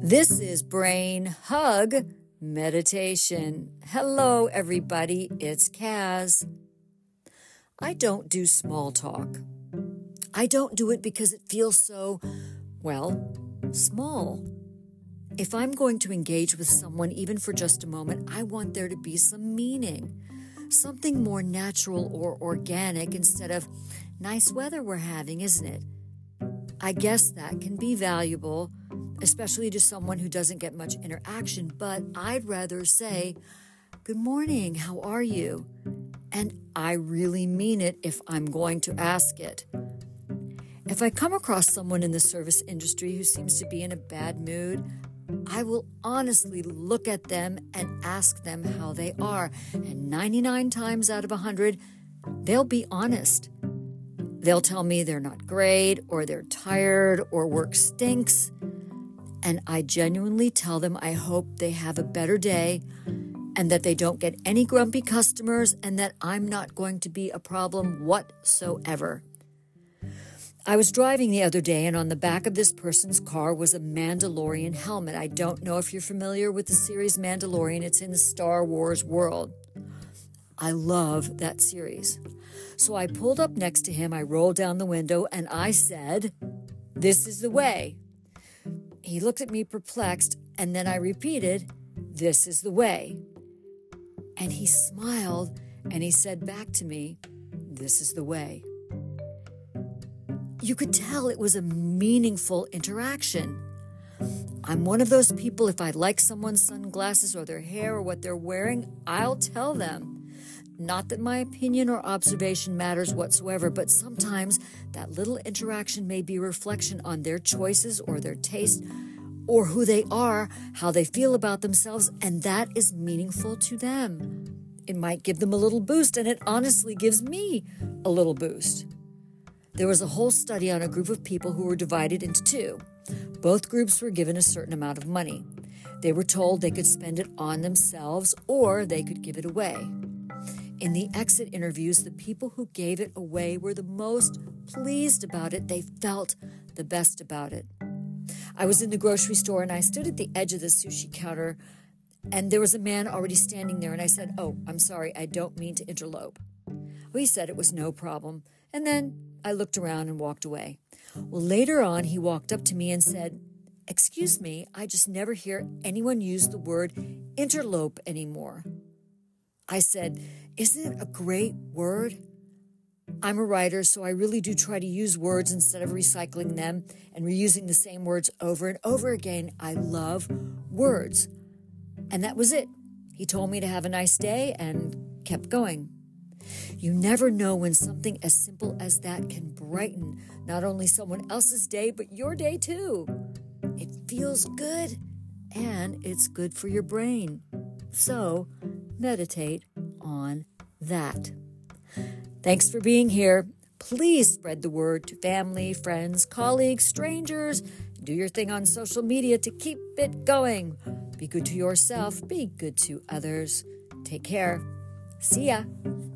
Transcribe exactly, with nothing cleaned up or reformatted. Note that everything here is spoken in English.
This is Brain Hug Meditation. Hello, everybody. It's Kaz. I don't do small talk. I don't do it because it feels so, well, small. If I'm going to engage with someone, even for just a moment, I want there to be some meaning, something more natural or organic instead of nice weather we're having, isn't it? I guess that can be valuable, especially to someone who doesn't get much interaction, but I'd rather say, good morning, how are you? And I really mean it if I'm going to ask it. If I come across someone in the service industry who seems to be in a bad mood, I will honestly look at them and ask them how they are. And ninety-nine times out of one hundred, they'll be honest. They'll tell me they're not great, or they're tired, or work stinks. And I genuinely tell them I hope they have a better day and that they don't get any grumpy customers and that I'm not going to be a problem whatsoever. I was driving the other day, and on the back of this person's car was a Mandalorian helmet. I don't know if you're familiar with the series Mandalorian. It's in the Star Wars world. I love that series. So I pulled up next to him, I rolled down the window, and I said, "This is the way." He looked at me perplexed, and then I repeated, "This is the way." And he smiled, and he said back to me, "This is the way." You could tell it was a meaningful interaction. I'm one of those people, if I like someone's sunglasses or their hair or what they're wearing, I'll tell them. Not that my opinion or observation matters whatsoever, but sometimes that little interaction may be a reflection on their choices or their taste or who they are, how they feel about themselves, and that is meaningful to them. It might give them a little boost, and it honestly gives me a little boost. There was a whole study on a group of people who were divided into two. Both groups were given a certain amount of money. They were told they could spend it on themselves or they could give it away. In the exit interviews, the people who gave it away were the most pleased about it. They felt the best about it. I was in the grocery store and I stood at the edge of the sushi counter, and there was a man already standing there, and I said, "Oh, I'm sorry, I don't mean to interlope." Well, he said it was no problem, and then I looked around and walked away. Well, later on, he walked up to me and said, "Excuse me, I just never hear anyone use the word interlope anymore." I said, "Isn't it a great word?" I'm a writer, so I really do try to use words instead of recycling them and reusing the same words over and over again. I love words. And that was it. He told me to have a nice day and kept going. You never know when something as simple as that can brighten not only someone else's day, but your day too. It feels good, and it's good for your brain. So, meditate on that. Thanks for being here. Please spread the word to family, friends, colleagues, strangers. Do your thing on social media to keep it going. Be good to yourself. Be good to others. Take care. See ya.